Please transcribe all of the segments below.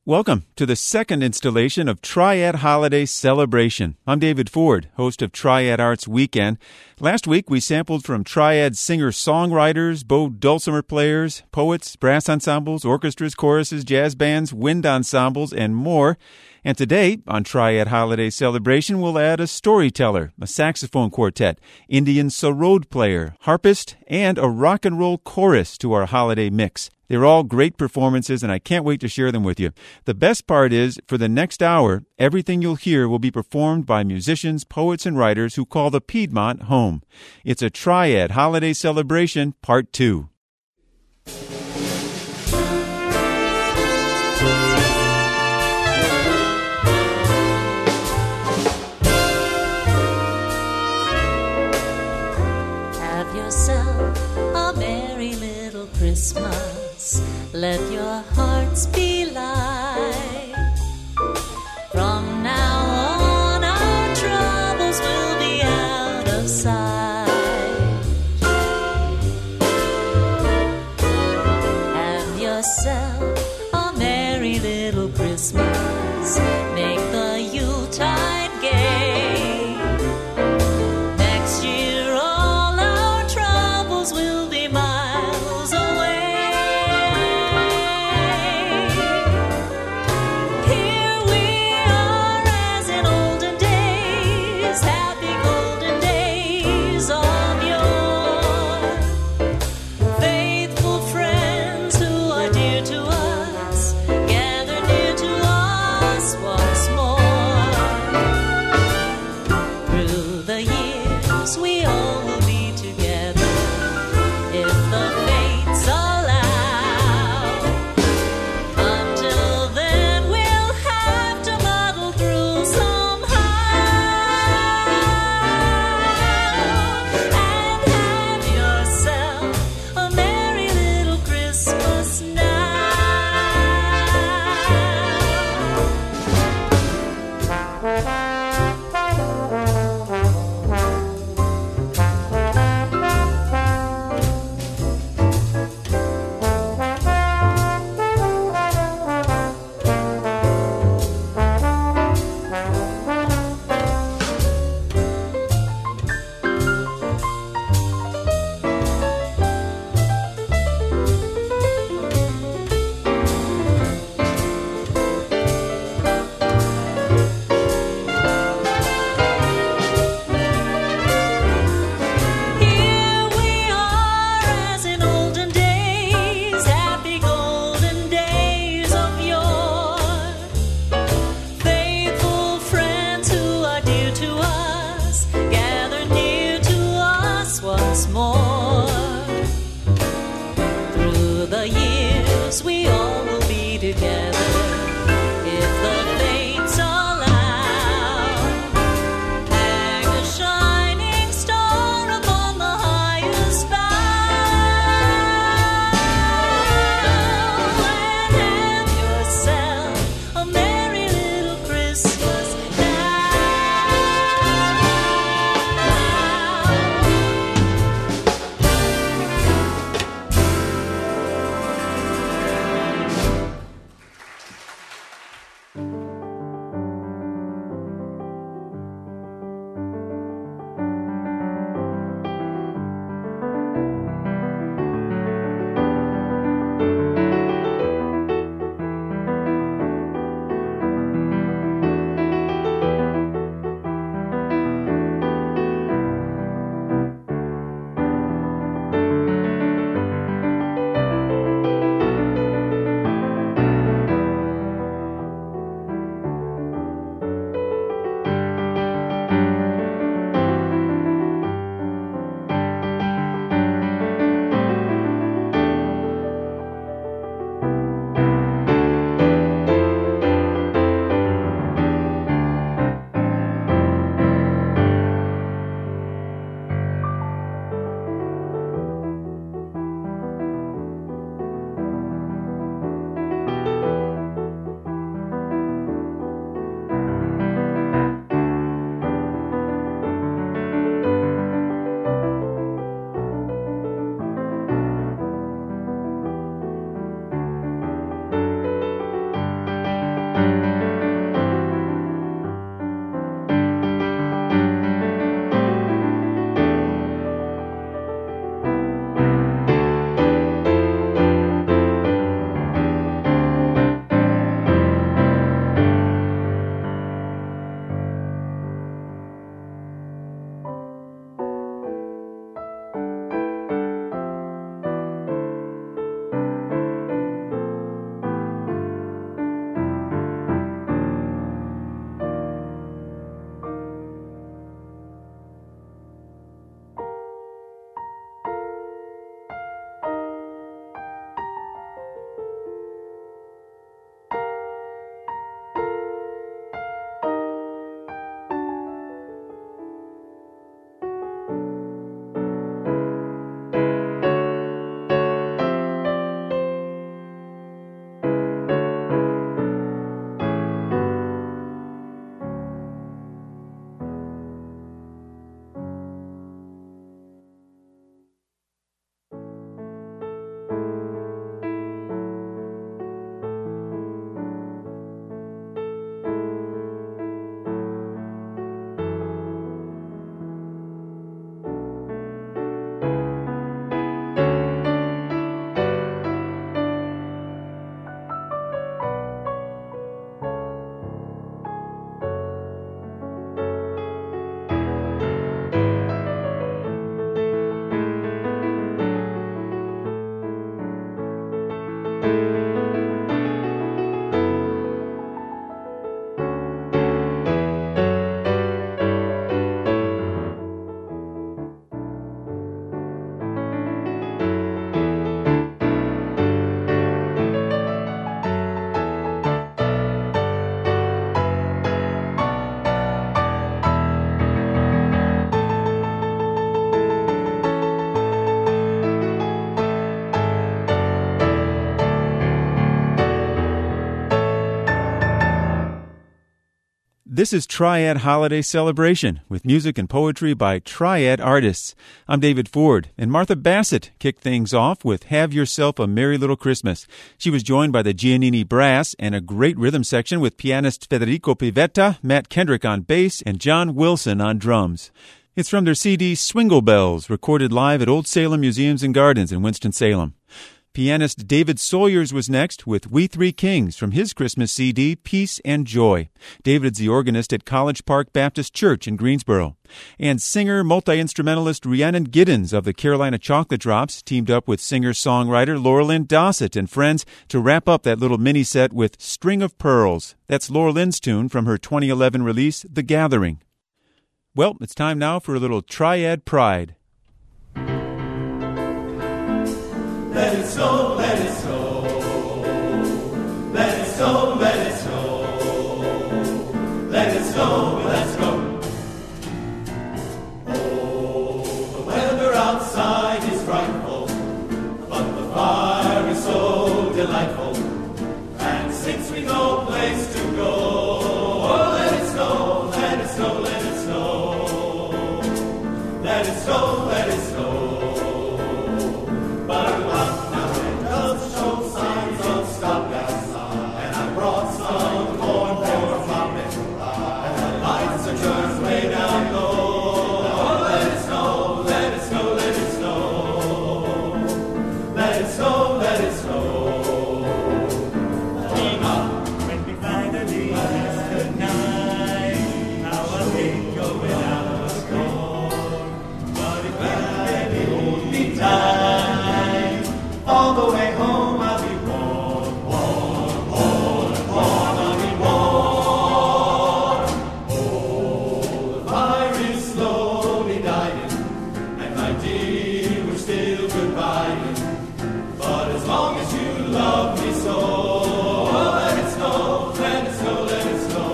Welcome to the second installation of Triad Holiday Celebration. I'm David Ford, host of Triad Arts Weekend. Last week, we sampled from Triad singer-songwriters, bow dulcimer players, poets, brass ensembles, orchestras, choruses, jazz bands, wind ensembles, and more. And today, on Triad Holiday Celebration, we'll add a storyteller, a saxophone quartet, Indian sarod player, harpist, and a rock and roll chorus to our holiday mix. They're all great performances, and I can't wait to share them with you. The best part is, for the next hour, everything you'll hear will be performed by musicians, poets, and writers who call the Piedmont home. It's a Triad Holiday Celebration, Part 2. Have yourself a merry little Christmas. Let your hearts be light. From now on, our troubles will be out of sight. Have yourself a merry little Christmas. Make the Yuletide gay. Next year, all our troubles will be miles away. This is Triad Holiday Celebration with music and poetry by Triad artists. I'm David Ford, and Martha Bassett kicked things off with Have Yourself a Merry Little Christmas. She was joined by the Giannini Brass and a great rhythm section with pianist Federico Pivetta, Matt Kendrick on bass, and John Wilson on drums. It's from their CD Swingle Bells, recorded live at Old Salem Museums and Gardens in Winston-Salem. Pianist David Sawyers was next with We Three Kings from his Christmas CD, Peace and Joy. David's the organist at College Park Baptist Church in Greensboro. And singer, multi-instrumentalist Rhiannon Giddens of the Carolina Chocolate Drops teamed up with singer-songwriter Laura Lynn Dossett and friends to wrap up that little mini-set with String of Pearls. That's Laura Lynn's tune from her 2011 release, The Gathering. Well, it's time now for a little Triad Pride. Let it snow, let it snow. Let it snow, let it snow. Let it snow, let's go. Oh, the weather outside is frightful, but the fire is so delightful. And since we've no place to go, oh, let it snow, let it snow, let it snow. Let it snow, let it snow. But now it does show signs of stop outside, and I brought some corn for popping, and the lights are turned way down low. Oh, let it snow, let it snow, let it snow. Let it snow, let it snow. When we finally kiss goodnight, how I hate going out of the storm. But if baby hold me tight, all the way home I'll be warm, warm, warm, warm, I'll be warm. Oh, the fire is slowly dying, and my dear, we're still goodbying. But as long as you love me so, oh, let it snow, let it snow, let it snow.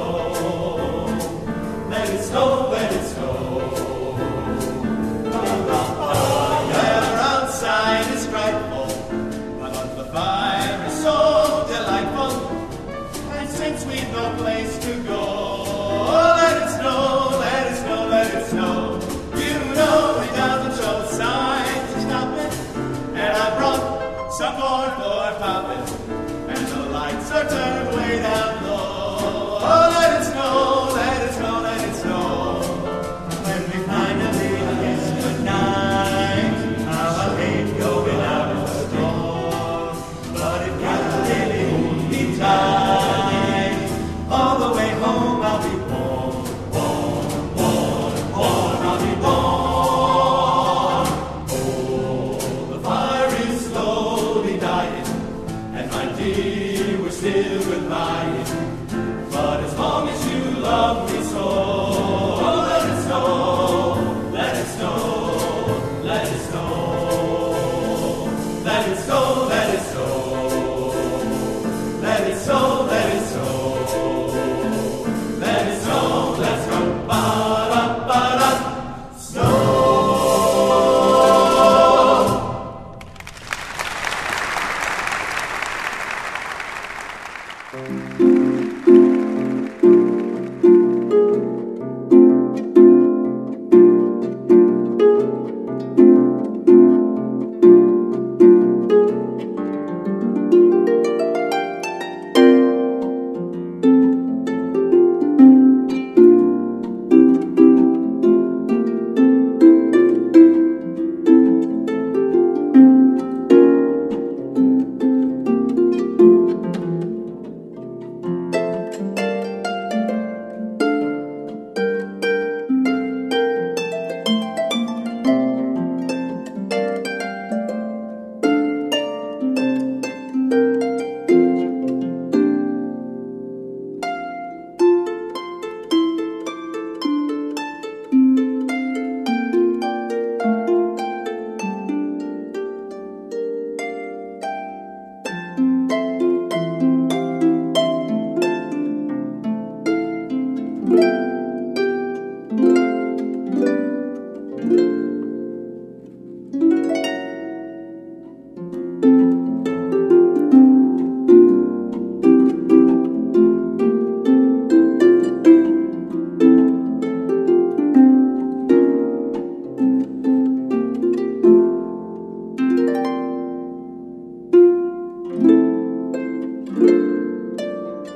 Let it snow, let it snow. The weather outside is frightful, but the fire is so delightful. And since we've no place to go, oh, let it snow, let it snow, let it snow. You know it doesn't show signs of stopping, and I brought some corn for popping, and the lights are turned way down low. Oh, let it snow, let it snow, let it snow. When we finally kiss goodnight, how I hate going out of the door. But if you really hold me tight, all the way home I'll be warm, warm, warm, warm, I'll be warm. Oh, the fire is slowly dying, and my dear, we're still goodbying. But as long as you love me so, oh, let it snow, let it snow, let it snow. Let it snow, let it snow. Let it snow, let it snow. Let it snow, let's go. Ba-da, ba-da, snow.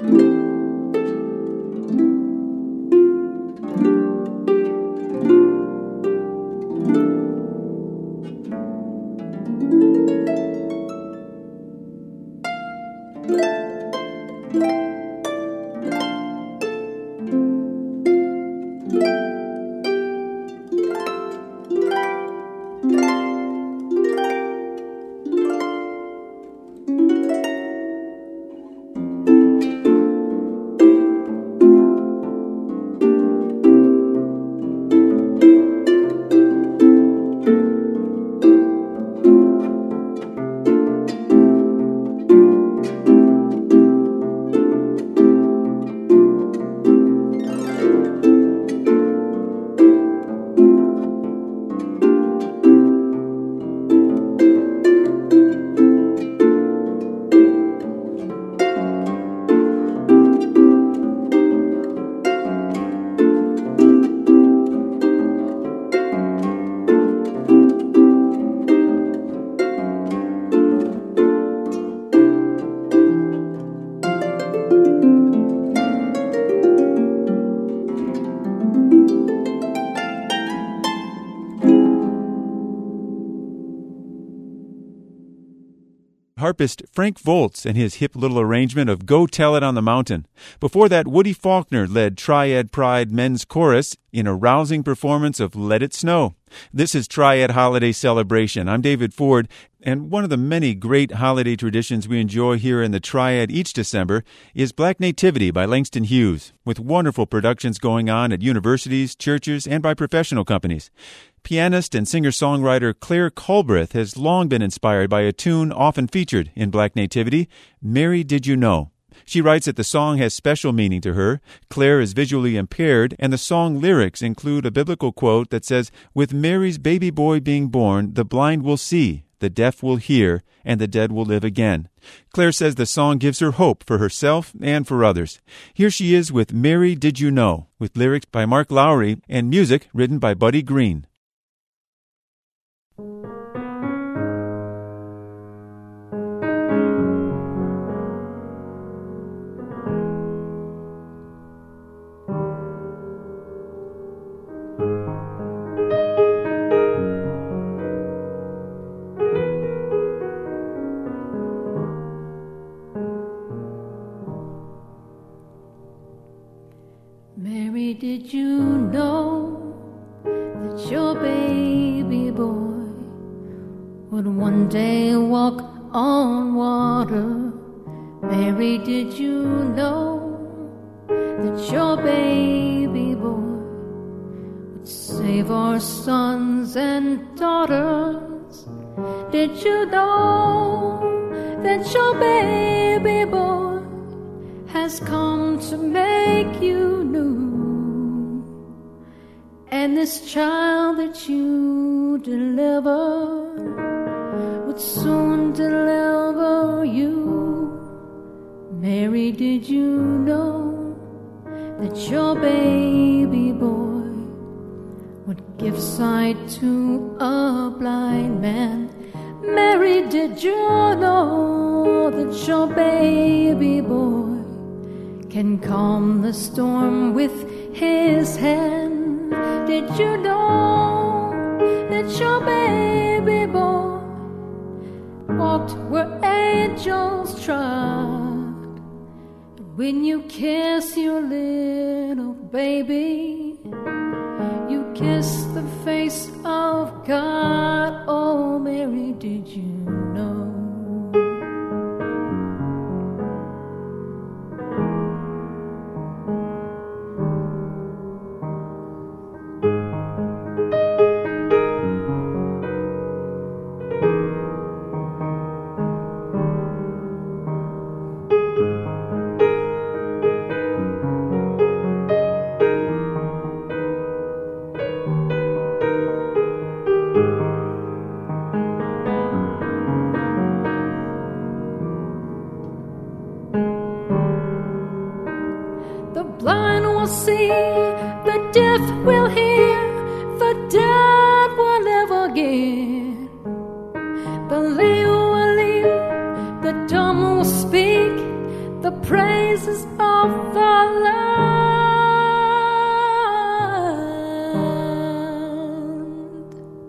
Harpist Frank Volz and his hip little arrangement of Go Tell It on the Mountain. Before that, Woody Faulkner led Triad Pride Men's Chorus in a rousing performance of Let It Snow. This is Triad Holiday Celebration. I'm David Ford, and one of the many great holiday traditions we enjoy here in the Triad each December is Black Nativity by Langston Hughes, with wonderful productions going on at universities, churches, and by professional companies. Pianist and singer-songwriter Claire Culbreth has long been inspired by a tune often featured in Black Nativity, Mary Did You Know? She writes that the song has special meaning to her. Claire is visually impaired, and the song lyrics include a biblical quote that says, "With Mary's baby boy being born, the blind will see, the deaf will hear, and the dead will live again." Claire says the song gives her hope for herself and for others. Here she is with Mary Did You Know, with lyrics by Mark Lowry and music written by Buddy Green. Mary, did you know that your baby boy would one day walk on water? Mary, did you know that your baby boy would save our sons and daughters? Did you know that your baby boy has come to make you new? And this child that you delivered would soon deliver you. Mary, did you know that your baby boy would give sight to a blind man? Mary, did you know that your baby boy can calm the storm with his hand? Did you know that your baby boy walked where angels trod? When you kiss your little baby, you kiss the face of God. Oh, Mary, did you know? See, the deaf will hear, the dead will live again. The lame will leap, the dumb will speak, the praises of the land.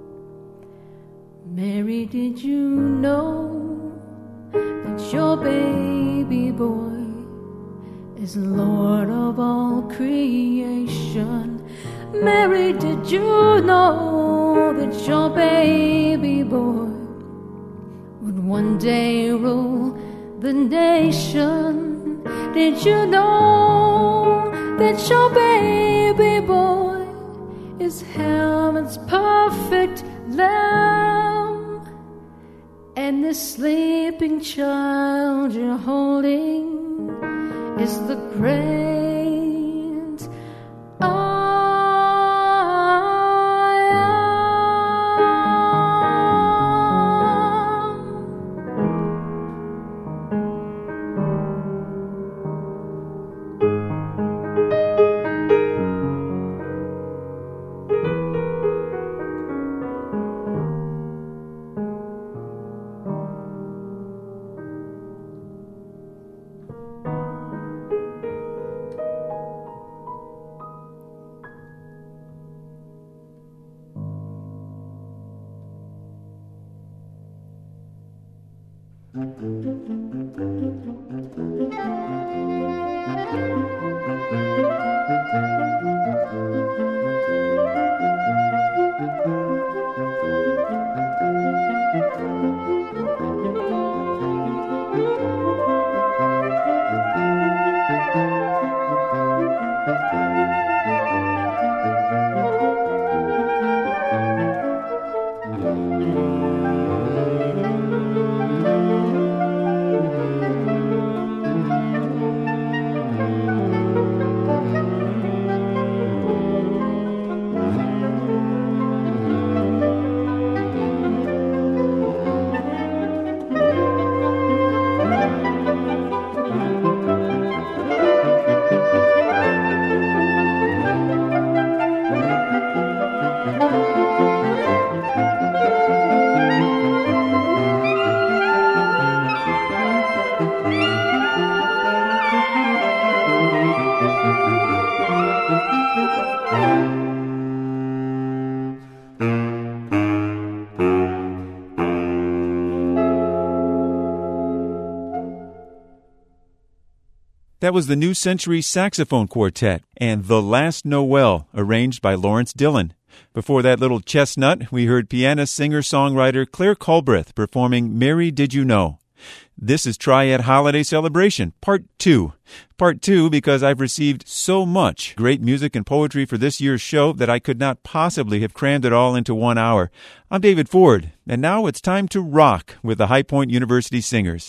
Mary, did you know that your baby boy is Lord of all creation? Mary, did you know that your baby boy would one day rule the nation? Did you know that your baby boy is heaven's perfect lamb? And the sleeping child you're holding is the great I am. That was the New Century Saxophone Quartet and The Last Noel, arranged by Lawrence Dillon. Before that little chestnut, we heard pianist, singer-songwriter Claire Culbreth performing Mary Did You Know. This is Triad Holiday Celebration, Part 2. Part 2 because I've received so much great music and poetry for this year's show that I could not possibly have crammed it all into 1 hour. I'm David Ford, and now it's time to rock with the High Point University Singers.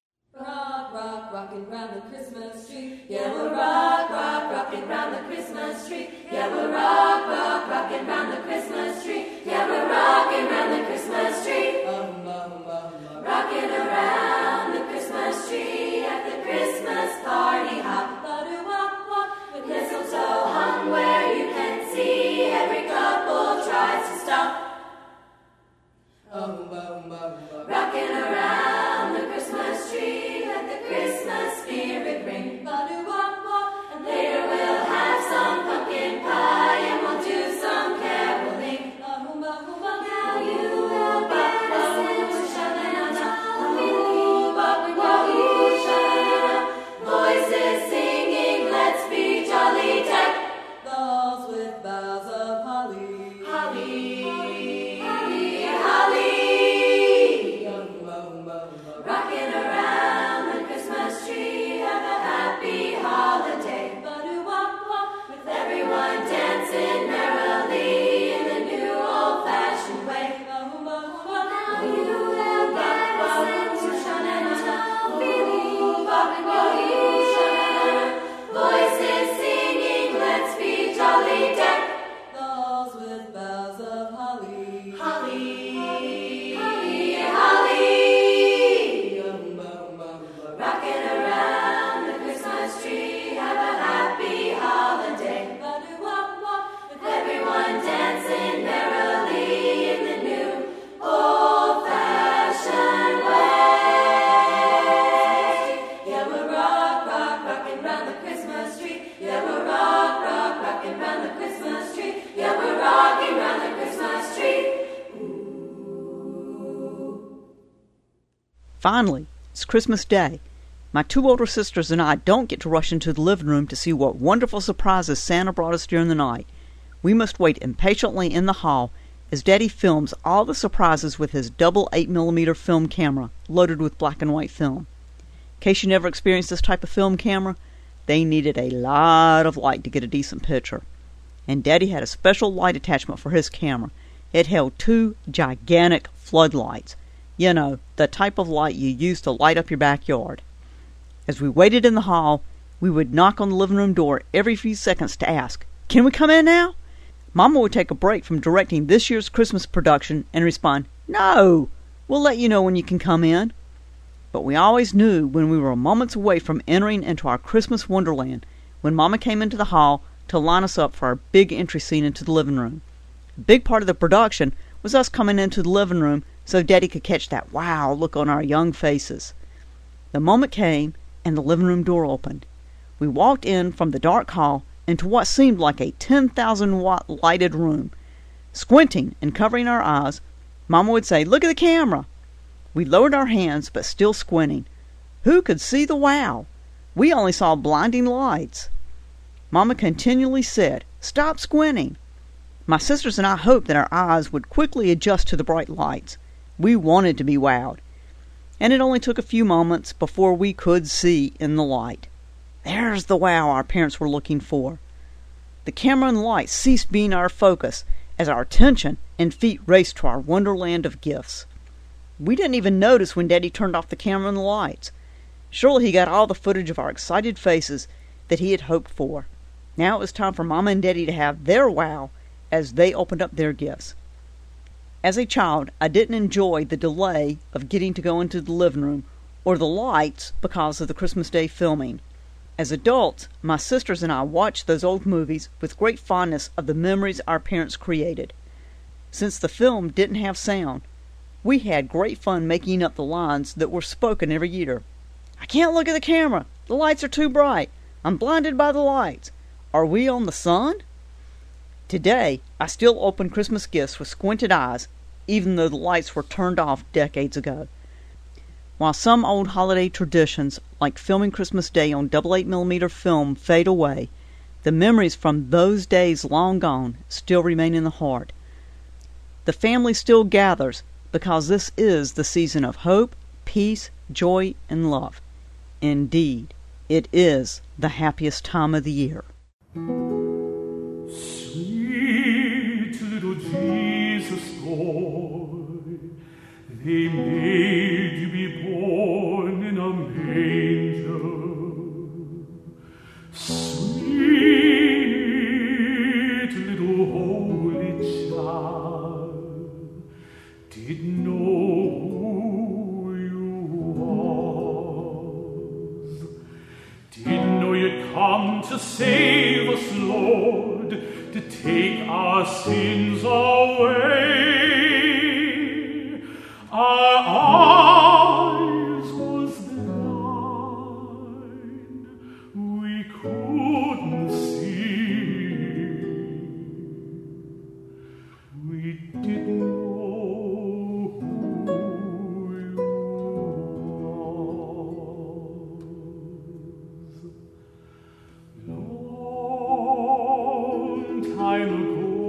Rock, rock, rockin' round the Christmas tree. Yeah, we'll rock, rock, rockin' round the Christmas tree. Yeah, we'll rock, rock, rockin' round the Christmas tree. Yeah, we're rockin' round the Christmas tree. Rockin' around the Christmas tree at the Christmas party hop. Ba-do-wop-wop, with mistletoe hung where you can see. Every couple tries to stop. Rockin' around the Christmas tree, let the Christmas spirit ring. Ba-do-wop-wop, and later we'll have some pumpkin pie and we'll do some caroling. Now you Finally, it's Christmas Day. My 2 older sisters and I don't get to rush into the living room to see what wonderful surprises Santa brought us during the night. We must wait impatiently in the hall as Daddy films all the surprises with his double 8mm film camera loaded with black and white film. In case you never experienced this type of film camera, they needed a lot of light to get a decent picture. And Daddy had a special light attachment for his camera. It held 2 gigantic floodlights. You know, the type of light you use to light up your backyard. As we waited in the hall, we would knock on the living room door every few seconds to ask, "Can we come in now?" Mama would take a break from directing this year's Christmas production and respond, "No, we'll let you know when you can come in." But we always knew when we were moments away from entering into our Christmas wonderland when Mama came into the hall to line us up for our big entry scene into the living room. A big part of the production was us coming into the living room so Daddy could catch that wow look on our young faces. The moment came, and the living room door opened. We walked in from the dark hall into what seemed like a 10,000-watt lighted room. Squinting and covering our eyes, Mama would say, "Look at the camera." We lowered our hands, but still squinting. Who could see the wow? We only saw blinding lights. Mama continually said, "Stop squinting." My sisters and I hoped that our eyes would quickly adjust to the bright lights. We wanted to be wowed. And it only took a few moments before we could see in the light. There's the wow our parents were looking for. The camera and light ceased being our focus as our attention and feet raced to our wonderland of gifts. We didn't even notice when Daddy turned off the camera and the lights. Surely he got all the footage of our excited faces that he had hoped for. Now it was time for Mama and Daddy to have their wow as they opened up their gifts. As a child, I didn't enjoy the delay of getting to go into the living room or the lights because of the Christmas Day filming. As adults, my sisters and I watched those old movies with great fondness of the memories our parents created. Since the film didn't have sound, we had great fun making up the lines that were spoken every year. "I can't look at the camera. The lights are too bright. I'm blinded by the lights. Are we on the sun?" Today, I still open Christmas gifts with squinted eyes, even though the lights were turned off decades ago. While some old holiday traditions, like filming Christmas Day on double 8mm film, fade away, the memories from those days long gone still remain in the heart. The family still gathers because this is the season of hope, peace, joy, and love. Indeed, it is the happiest time of the year. Sweet little Jesus boy, they made you be born in a manger. Sweet little holy child, didn't know who you was. Didn't know you'd come to save us, Lord, to take our sins away. Our eyes was blind, we couldn't see. We didn't know who you was. Long time ago,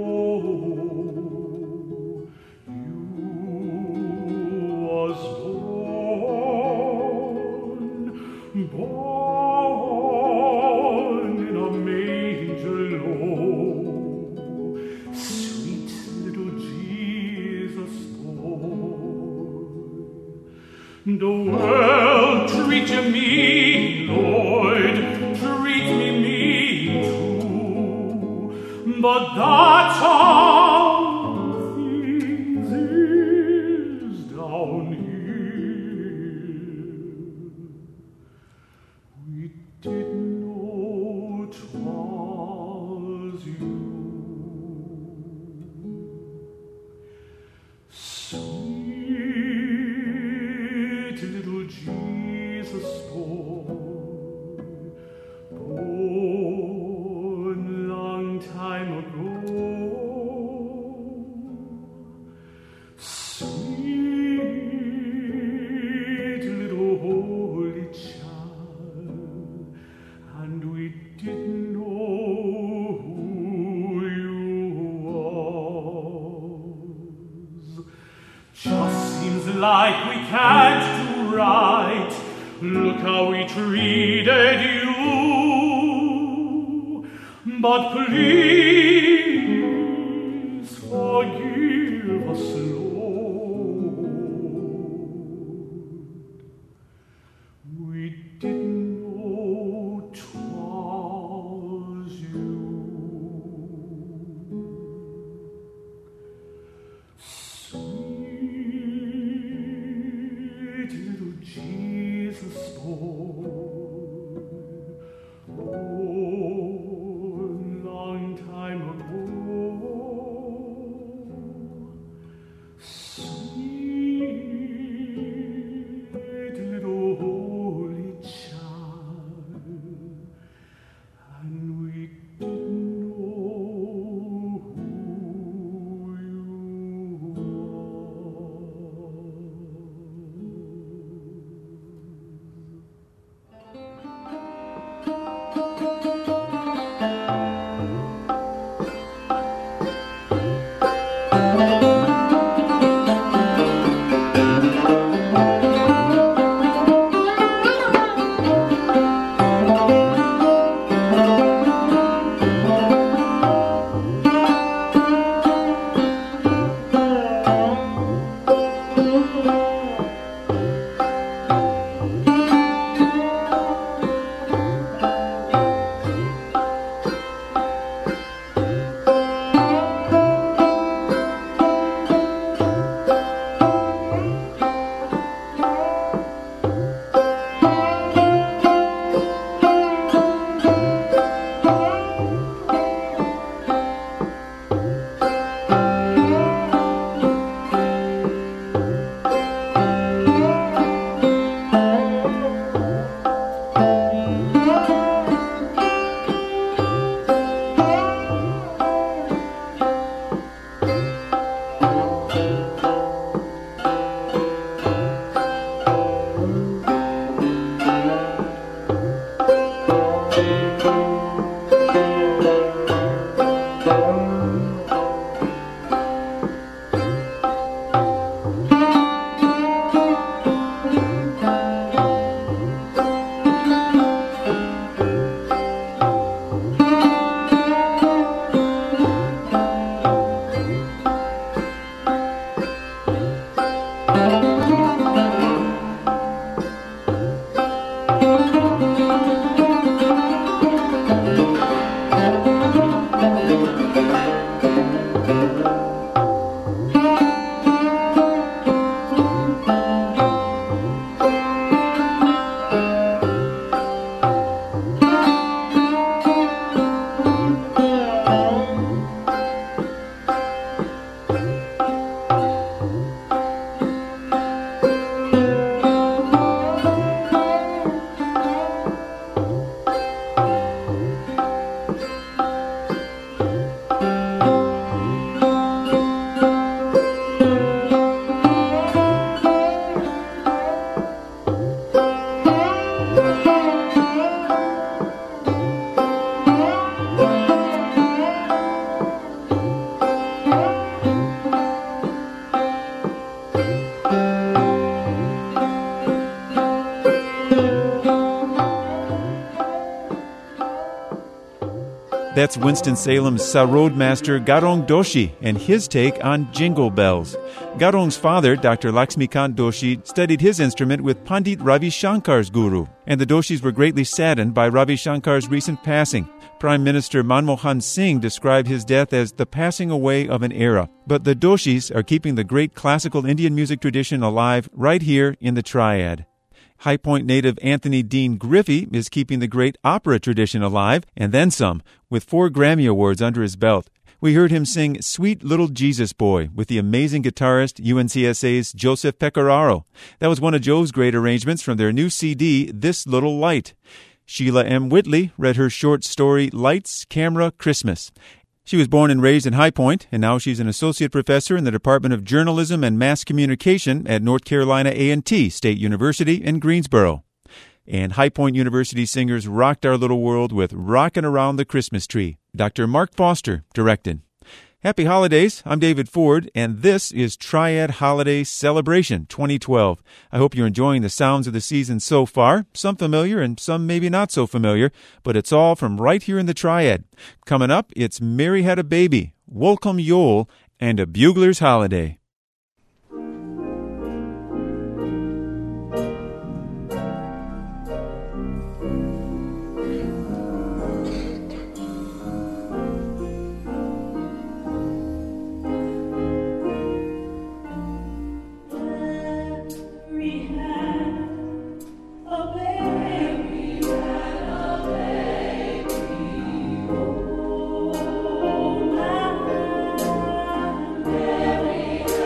born in a manger low, sweet little Jesus boy. The world treat you mean, Lord, treat me too, but that's how things is down here. We didn't know 'twas you. Sweet little Jesus boy, born long time ago. like we can't do right. Look how we treated you. But please forgive us, Lord. We didn't know 'twas you. Sweet little Jesus boy, long time ago, sweet little holy child, and we didn't know who you That's Winston-Salem's Sarod master Garong Doshi and his take on Jingle Bells. Garong's father, Dr. Laxmikant Doshi, studied his instrument with Pandit Ravi Shankar's guru, and the Doshis were greatly saddened by Ravi Shankar's recent passing. Prime Minister Manmohan Singh described his death as the passing away of an era. But the Doshis are keeping the great classical Indian music tradition alive right here in the Triad. High Point native Anthony Dean Griffey is keeping the great opera tradition alive, and then some, with 4 Grammy Awards under his belt. We heard him sing Sweet Little Jesus Boy with the amazing guitarist UNCSA's Joseph Pecoraro. That was one of Joe's great arrangements from their new CD, This Little Light. Sheila M. Whitley read her short story, Lights, Camera, Christmas. She was born and raised in High Point, and now she's an associate professor in the Department of Journalism and Mass Communication at North Carolina A&T State University in Greensboro. And High Point University singers rocked our little world with Rockin' Around the Christmas Tree. Dr. Mark Foster directed. Happy holidays. I'm David Ford, and this is Triad Holiday Celebration 2012. I hope you're enjoying the sounds of the season so far, some familiar and some maybe not so familiar, but it's all from right here in the Triad. Coming up, it's Mary Had a Baby, Wolcombe Yule, and a Bugler's Holiday. Mary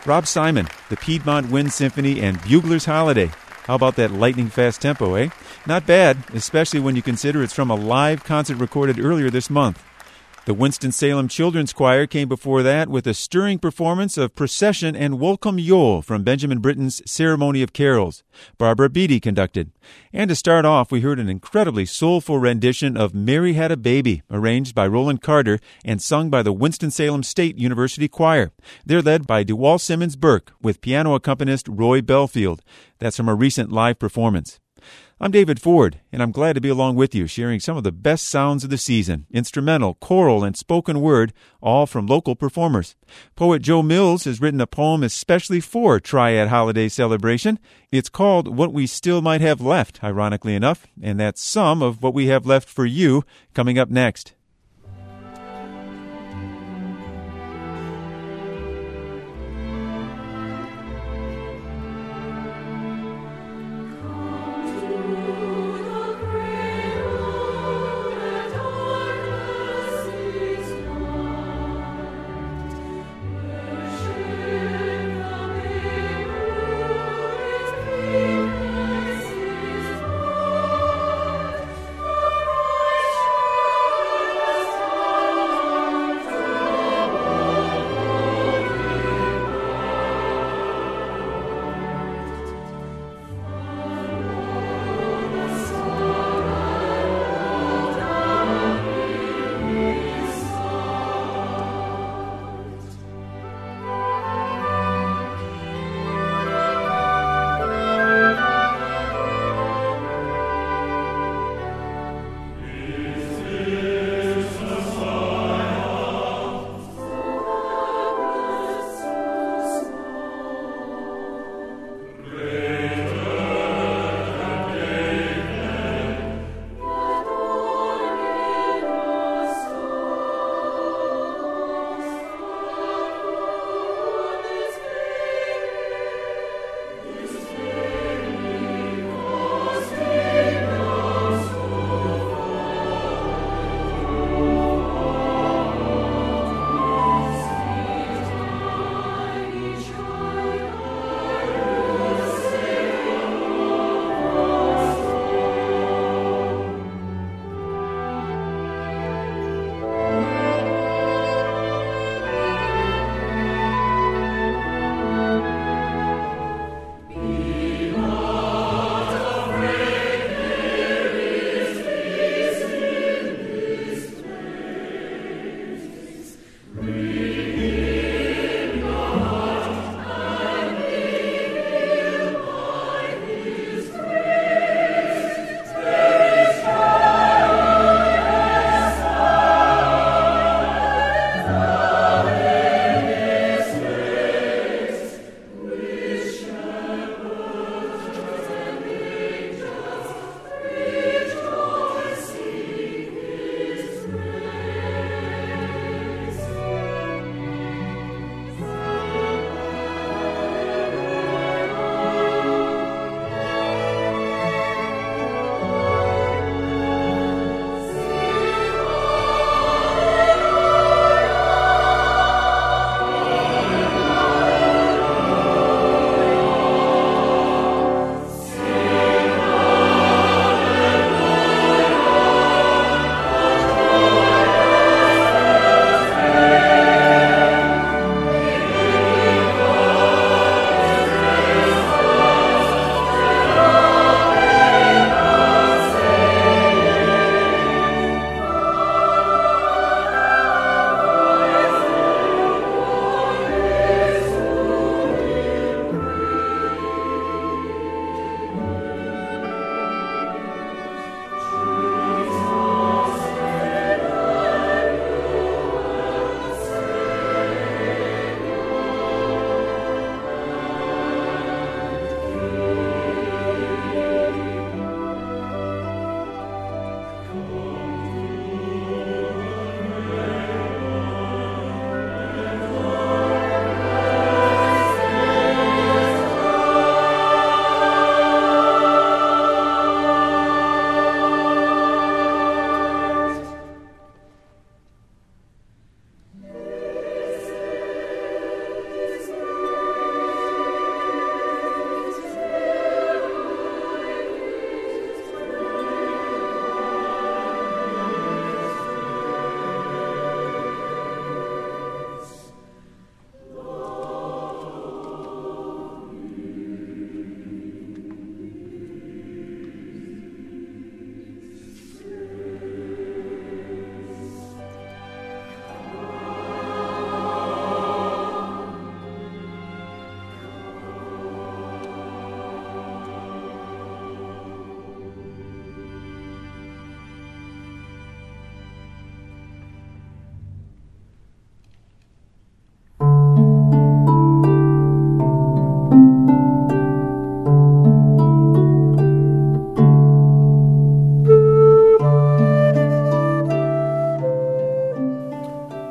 Rob Simon, the Piedmont Wind Symphony, and Bugler's Holiday. How about that lightning-fast tempo, eh? Not bad, especially when you consider it's from a live concert recorded earlier this month. The Winston-Salem Children's Choir came before that with a stirring performance of Procession and Welcome Yule from Benjamin Britten's Ceremony of Carols. Barbara Beatty conducted. And to start off, we heard an incredibly soulful rendition of Mary Had a Baby, arranged by Roland Carter and sung by the Winston-Salem State University Choir. They're led by DeWalt Simmons Burke with piano accompanist Roy Belfield. That's from a recent live performance. I'm David Ford, and I'm glad to be along with you, sharing some of the best sounds of the season, instrumental, choral, and spoken word, all from local performers. Poet Joe Mills has written a poem especially for Triad Holiday Celebration. It's called What We Still Might Have Left, ironically enough, and that's some of what we have left for you coming up next.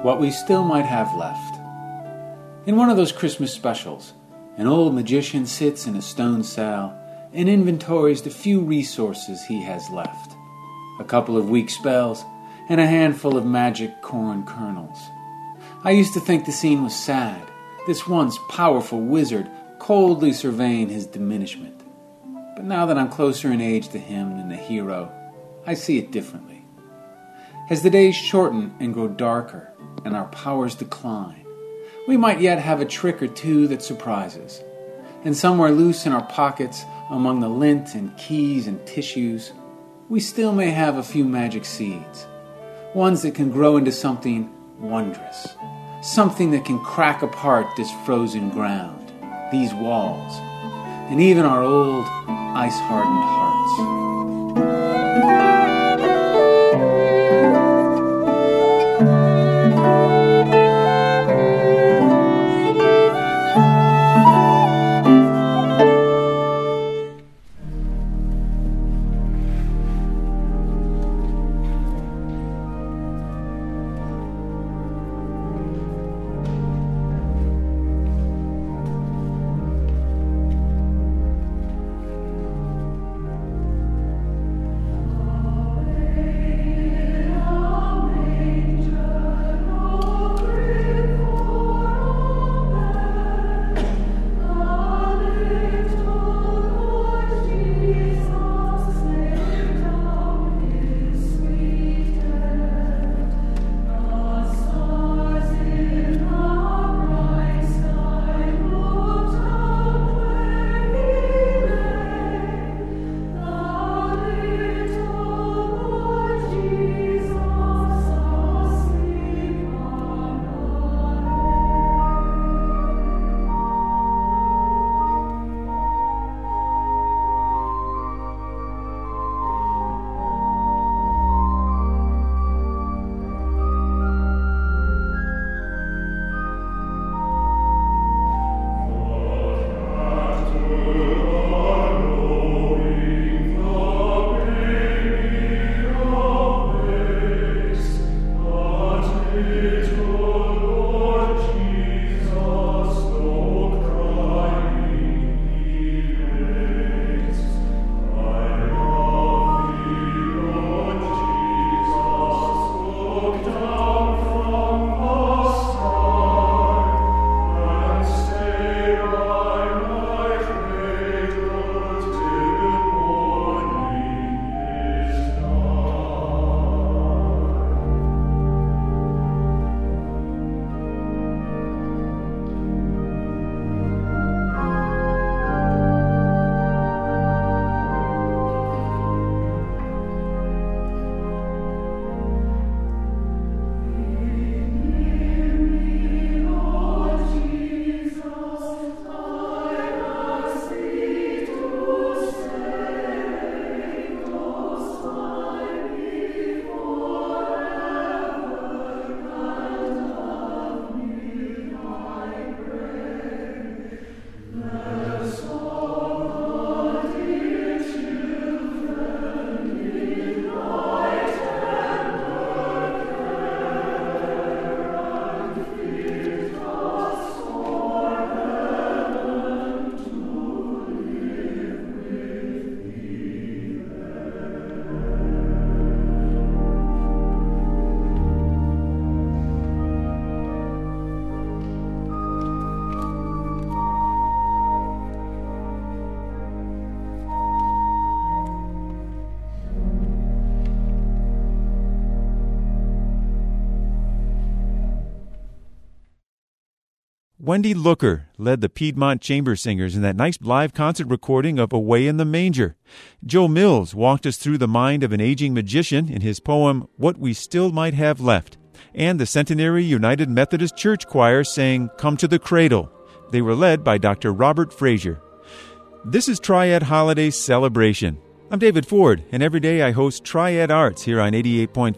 What We Still Might Have Left. In one of those Christmas specials, an old magician sits in a stone cell and inventories the few resources he has left. A couple of weak spells and a handful of magic corn kernels. I used to think the scene was sad, this once powerful wizard coldly surveying his diminishment. But now that I'm closer in age to him than the hero, I see it differently. As the days shorten and grow darker and our powers decline, we might yet have a trick or two that surprises. And somewhere loose in our pockets, among the lint and keys and tissues, we still may have a few magic seeds, ones that can grow into something wondrous, something that can crack apart this frozen ground, these walls, and even our old, ice-hardened hearts. Wendy Looker led the Piedmont Chamber Singers in that nice live concert recording of Away in the Manger. Joe Mills walked us through the mind of an aging magician in his poem, What We Still Might Have Left. And the Centenary United Methodist Church Choir sang Come to the Cradle. They were led by Dr. Robert Frazier. This is Triad Holiday Celebration. I'm David Ford, and every day I host Triad Arts here on 88.5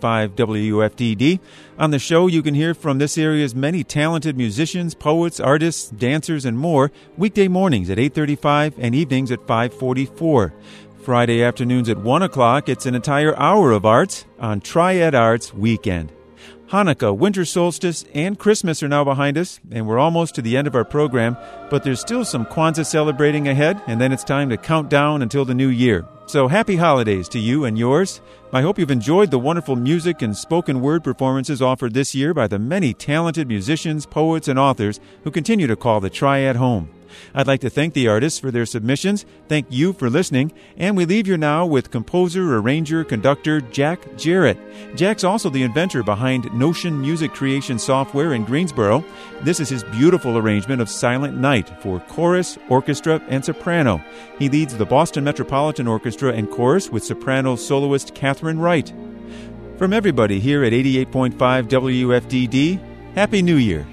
WFTD. On the show, you can hear from this area's many talented musicians, poets, artists, dancers, and more, weekday mornings at 8:35 and evenings at 5:44. Friday afternoons at 1 o'clock, it's an entire hour of arts on Triad Arts Weekend. Hanukkah, winter solstice, and Christmas are now behind us, and we're almost to the end of our program, but there's still some Kwanzaa celebrating ahead, and then it's time to count down until the new year. So happy holidays to you and yours. I hope you've enjoyed the wonderful music and spoken word performances offered this year by the many talented musicians, poets, and authors who continue to call the Triad home. I'd like to thank the artists for their submissions, thank you for listening, and we leave you now with composer, arranger, conductor Jack Jarrett. Jack's also the inventor behind Notion music creation software in Greensboro. This is his beautiful arrangement of Silent Night for chorus, orchestra, and soprano. He leads the Boston Metropolitan Orchestra and chorus with soprano soloist Catherine Wright. From everybody here at 88.5 WFDD, Happy New Year.